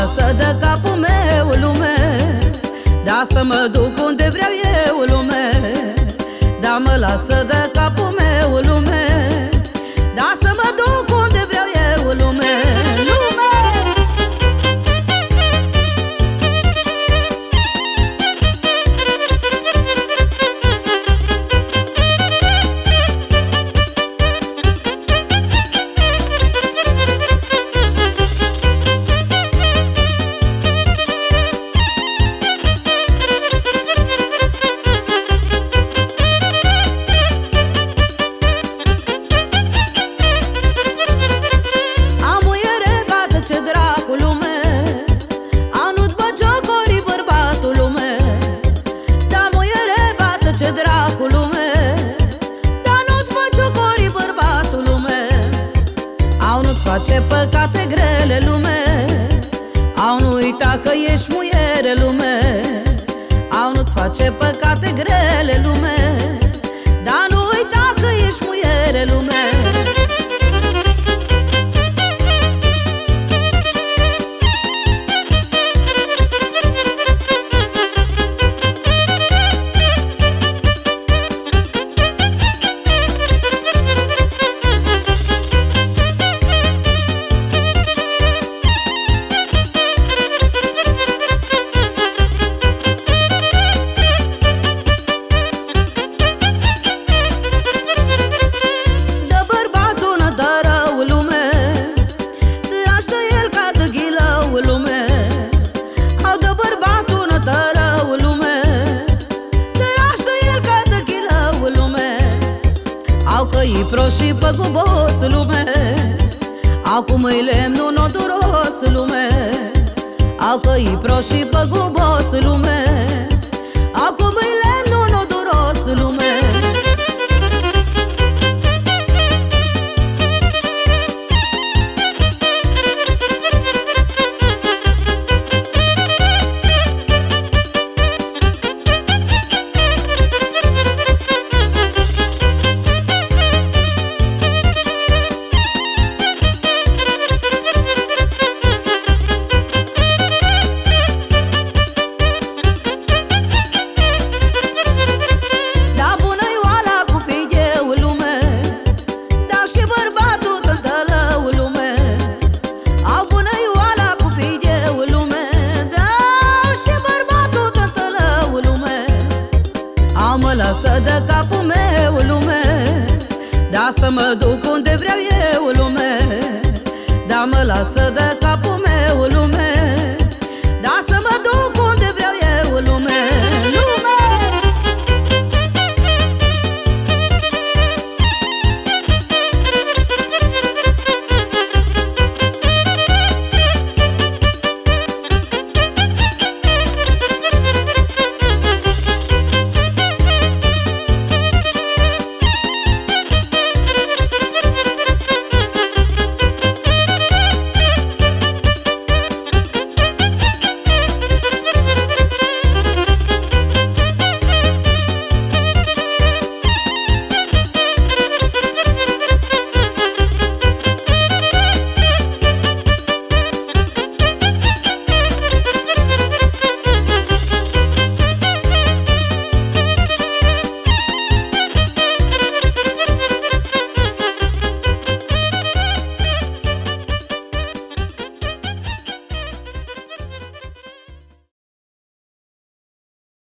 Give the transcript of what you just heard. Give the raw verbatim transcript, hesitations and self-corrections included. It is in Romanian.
lasă de capul meu, lume, da să mă duc unde vreau eu, lume, da mă lasă de capul meu, lume, da să mă duc unde vreau eu, lume, lume. Face păcate grele, lume, au nu uita că ești muiere, lume, au nu-ți face păcate grele, lume, dar nu uita că ești muiere, lume. Căi prost și păgubos, lume, au cum îi lemnul noduros, lume, au căi prost și păgubos, lume, au cum îi lemnul noduros, lume. Mă lasă de capul meu, lume, da să mă duc unde vreau eu, lume, da mă lasă de capul